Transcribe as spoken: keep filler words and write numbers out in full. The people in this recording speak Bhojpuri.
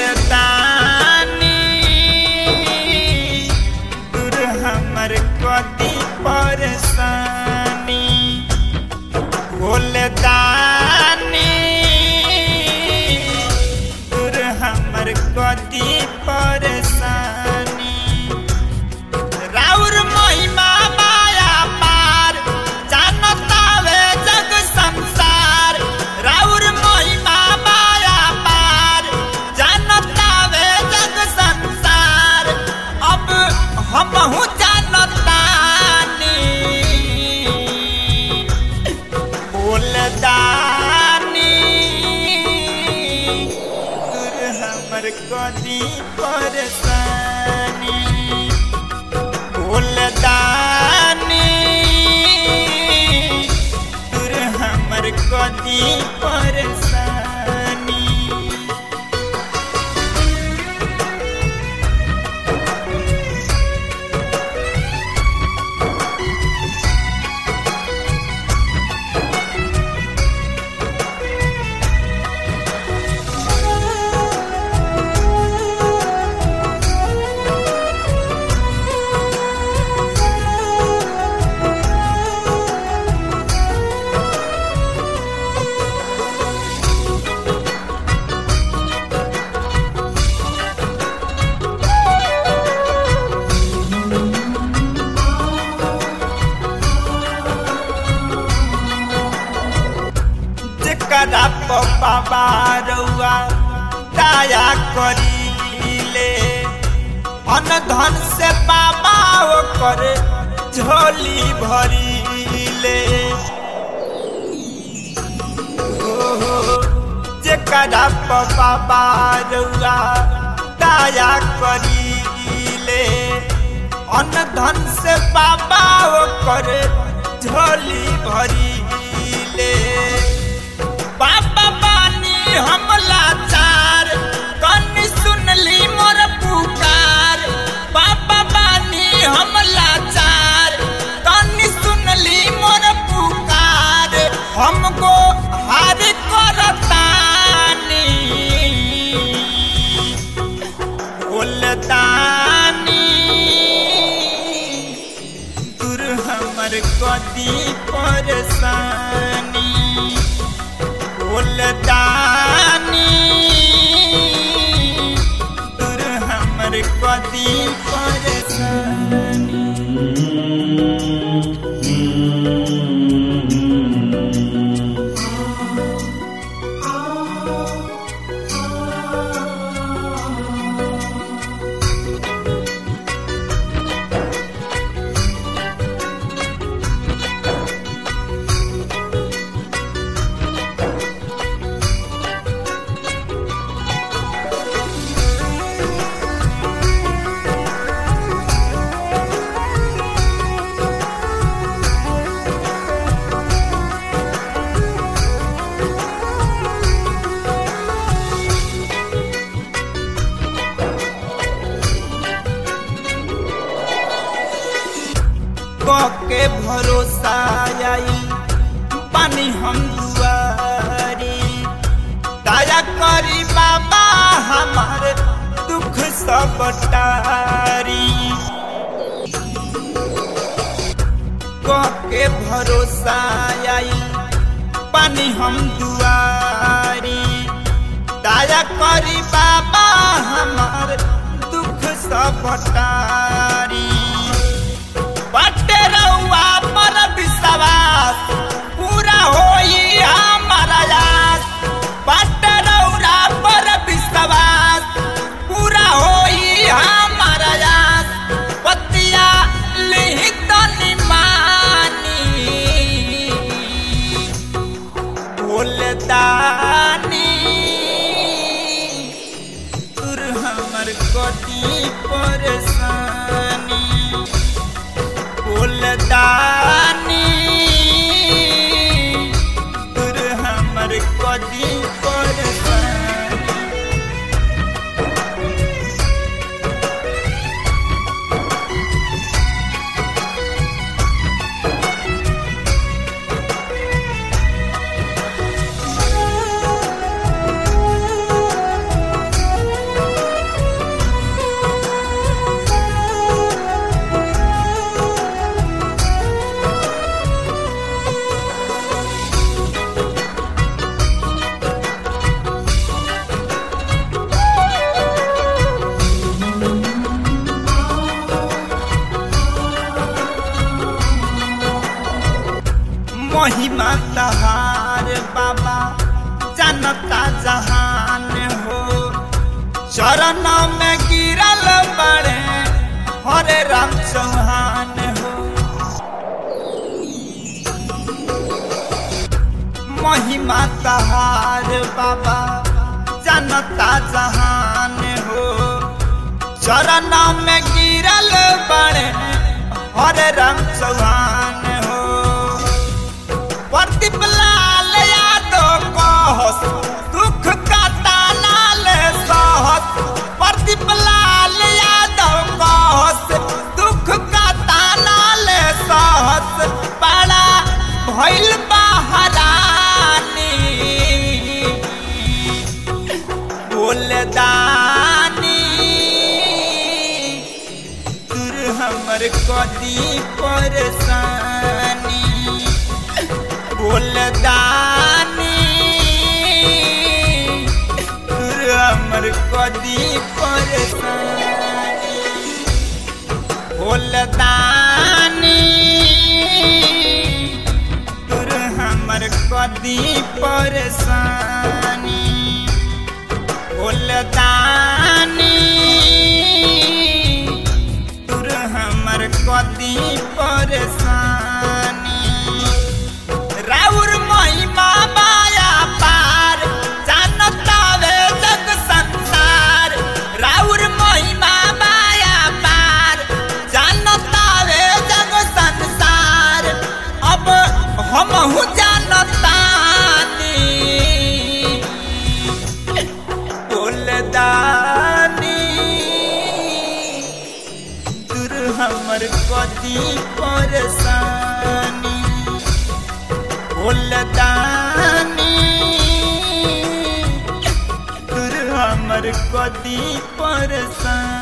दानी दूर हमर कदी परेशानी बोल दानी दूर हमर कदी परेशानी राउर महिमा माया पार जानतावे जग संसार राउर महिमा माया पार जानतावे जग संसार अब हमहु जानतानी बोल दानी दूर हमर कदी परेशानी बोल दानी दूर हमर कदी परेशानी जेकरा प बाबा रउआ दया करीले अन धन से बाबा ओकर झोली भरीले जेकरा प बाबा रउआ दया करीले अन धन से बाबा ओकर झोली भरीले बाबा बानी हम लाचार कनी सुनली मोर पुकार बाबा बानी हम लाचार कनी सुनली मोर पुकार हमको हार करतानी बोल दानी दूर हमर कदी परेशानी बोल दानी दूर हमर कदी परेशानी के भरोसा आई पानी हम दुआरी दया करी बाबा हमार दुख सब टारी के भरोसा आई पानी हम दुआरी दया करी बाबा हमार दुख सब टारी बटे रउआ पर विश्वास पूरा होई हमारा आस बटे रउआ पर विश्वास पूरा होई हमारा आस पतिया लिहि तनी मानी बोल दानी दूर हमर कदी परेशानी बोल दानी दूर हमर कदी परेशानी चरण में गिरल बड़े हरे राम चौहान हो। महिमा तहार बाबा जनता जहान हो। चरण में गिरल बड़े हरे राम चौहान हो। प्रदीप लाल यादव कहस दुख का तालाल सहस। प्रदीप लाल यादव कहस दुख का तालाल सहस। बड़ा भइल बहरानी बोलदानी तुर हमर कदी परेशानी। बोलदानी तुर हमर कदी परेशानी। बोलदानी तुर हमर कदी परेशानी। बोलदानी तुर हमर कदी परेशानी। राउर महिमा माया पार जानता वे जग संसार। राउर महिमा माया पार जानता वे जग संसार। अब हमहु जानतानी बोलदानी तुर हमर कदी परेशानी। बोलदानी तुर हमर कदी परेशानी।